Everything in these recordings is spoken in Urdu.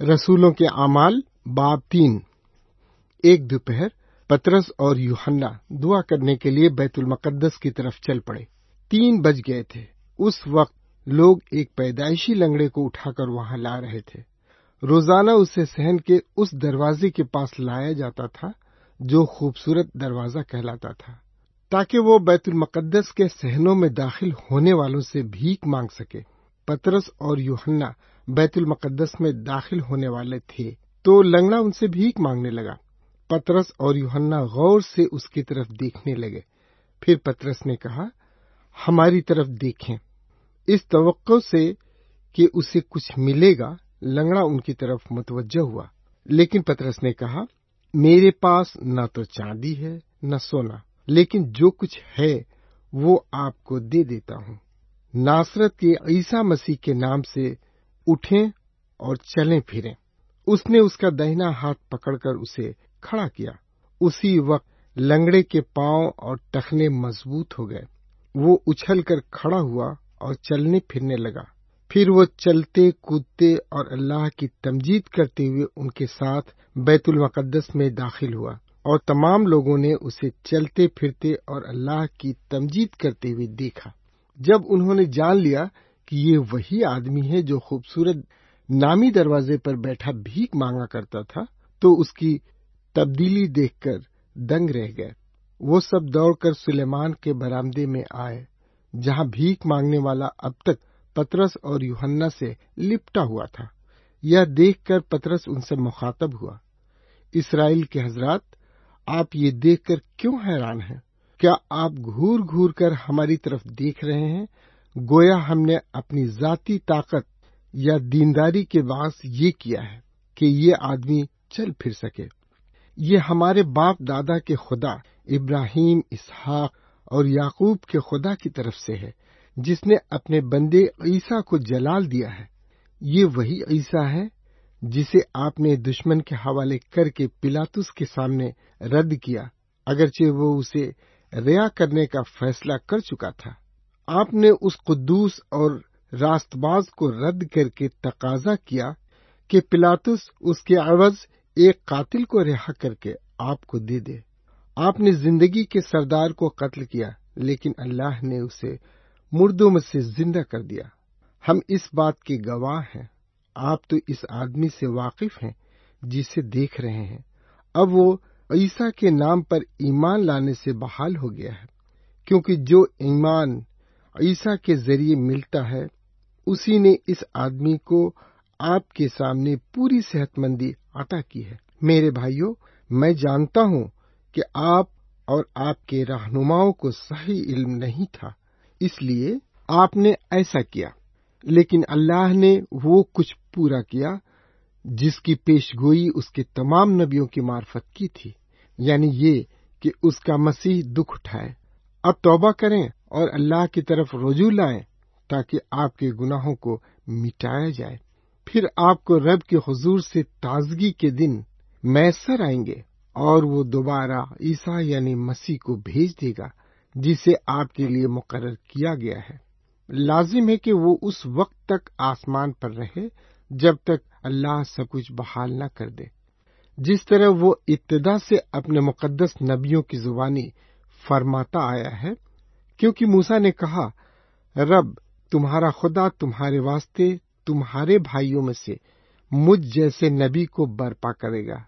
رسولوں کے اعمال باب 3۔ ایک دوپہر پطرس اور یوحنا دعا کرنے کے لیے بیت المقدس کی طرف چل پڑے۔ 3 بج گئے تھے۔ اس وقت لوگ ایک پیدائشی لنگڑے کو اٹھا کر وہاں لا رہے تھے۔ روزانہ اسے صحن کے اس دروازے کے پاس لایا جاتا تھا جو خوبصورت دروازہ کہلاتا تھا، تاکہ وہ بیت المقدس کے صحنوں میں داخل ہونے والوں سے بھیک مانگ سکے۔ پطرس اور یوحنا بیت المقدس میں داخل ہونے والے تھے تو لنگڑا ان سے بھیک مانگنے لگا۔ پطرس اور یوحنا غور سے اس کی طرف دیکھنے لگے۔ پھر پطرس نے کہا، ہماری طرف دیکھیں۔ اس توقع سے کہ اسے کچھ ملے گا لنگڑا ان کی طرف متوجہ ہوا، لیکن پطرس نے کہا، میرے پاس نہ تو چاندی ہے نہ سونا، لیکن جو کچھ ہے وہ آپ کو دے دیتا ہوں۔ ناصرت کے عیسیٰ مسیح کے نام سے اٹھیں اور چلیں پھریں۔ اس نے اس کا داہنا ہاتھ پکڑ کر اسے کھڑا کیا۔ اسی وقت لنگڑے کے پاؤں اور ٹخنے مضبوط ہو گئے۔ وہ اچھل کر کھڑا ہوا اور چلنے پھرنے لگا۔ پھر وہ چلتے کودتے اور اللہ کی تمجید کرتے ہوئے ان کے ساتھ بیت المقدس میں داخل ہوا، اور تمام لوگوں نے اسے چلتے پھرتے اور اللہ کی تمجید کرتے ہوئے دیکھا۔ جب انہوں نے جان لیا کہ یہ وہی آدمی ہے جو خوبصورت نامی دروازے پر بیٹھا بھیک مانگا کرتا تھا، تو اس کی تبدیلی دیکھ کر دنگ رہ گئے۔ وہ سب دوڑ کر سلیمان کے برآمدے میں آئے، جہاں بھیک مانگنے والا اب تک پطرس اور یوحنا سے لپٹا ہوا تھا۔ یہ دیکھ کر پطرس ان سے مخاطب ہوا، اسرائیل کے حضرات، آپ یہ دیکھ کر کیوں حیران ہیں؟ کیا آپ گھور گھور کر ہماری طرف دیکھ رہے ہیں، گویا ہم نے اپنی ذاتی طاقت یا دینداری کے باعث یہ کیا ہے کہ یہ آدمی چل پھر سکے؟ یہ ہمارے باپ دادا کے خدا ابراہیم، اسحاق اور یعقوب کے خدا کی طرف سے ہے، جس نے اپنے بندے عیسیٰ کو جلال دیا ہے۔ یہ وہی عیسیٰ ہے جسے آپ نے دشمن کے حوالے کر کے پلاطس کے سامنے رد کیا، اگرچہ وہ اسے رہا کرنے کا فیصلہ کر چکا تھا۔ آپ نے اس قدوس اور راست باز کو رد کر کے تقاضا کیا کہ پلاطس اس کے عوض ایک قاتل کو رہا کر کے آپ کو دے دے۔ آپ نے زندگی کے سردار کو قتل کیا، لیکن اللہ نے اسے مردوں میں سے زندہ کر دیا۔ ہم اس بات کے گواہ ہیں۔ آپ تو اس آدمی سے واقف ہیں جسے دیکھ رہے ہیں۔ اب وہ عیسیٰ کے نام پر ایمان لانے سے بحال ہو گیا ہے، کیونکہ جو ایمان عیسیٰ کے ذریعے ملتا ہے، اسی نے اس آدمی کو آپ کے سامنے پوری صحت مندی عطا کی ہے۔ میرے بھائیو، میں جانتا ہوں کہ آپ اور آپ کے رہنماؤں کو صحیح علم نہیں تھا، اس لیے آپ نے ایسا کیا، لیکن اللہ نے وہ کچھ پورا کیا جس کی پیشگوئی اس کے تمام نبیوں کی معرفت کی تھی، یعنی یہ کہ اس کا مسیح دکھ اٹھائے۔ اب توبہ کریں اور اللہ کی طرف رجوع لائیں تاکہ آپ کے گناہوں کو مٹایا جائے۔ پھر آپ کو رب کے حضور سے تازگی کے دن میسر آئیں گے، اور وہ دوبارہ عیسیٰ یعنی مسیح کو بھیج دے گا جسے آپ کے لیے مقرر کیا گیا ہے۔ لازم ہے کہ وہ اس وقت تک آسمان پر رہے جب تک اللہ سب کچھ بحال نہ کر دے، جس طرح وہ ابتدا سے اپنے مقدس نبیوں کی زبانی فرماتا آیا ہے، کیونکہ موسیٰ نے کہا، رب تمہارا خدا تمہارے واسطے تمہارے بھائیوں میں سے مجھ جیسے نبی کو برپا کرے گا،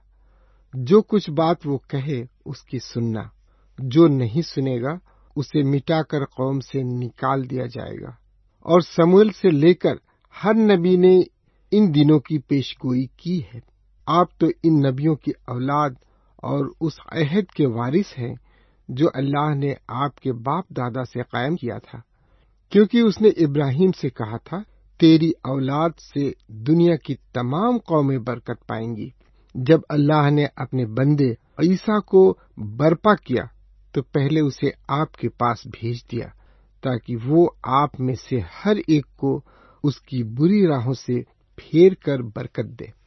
جو کچھ بات وہ کہے اس کی سننا، جو نہیں سنے گا اسے مٹا کر قوم سے نکال دیا جائے گا۔ اور سموئیل سے لے کر ہر نبی نے ان دنوں کی پیشگوئی کی ہے۔ آپ تو ان نبیوں کی اولاد اور اس عہد کے وارث ہیں جو اللہ نے آپ کے باپ دادا سے قائم کیا تھا، کیونکہ اس نے ابراہیم سے کہا تھا، تیری اولاد سے دنیا کی تمام قومیں برکت پائیں گی۔ جب اللہ نے اپنے بندے عیسیٰ کو برپا کیا تو پہلے اسے آپ کے پاس بھیج دیا تاکہ وہ آپ میں سے ہر ایک کو اس کی بری راہوں سے پھیر کر برکت دے۔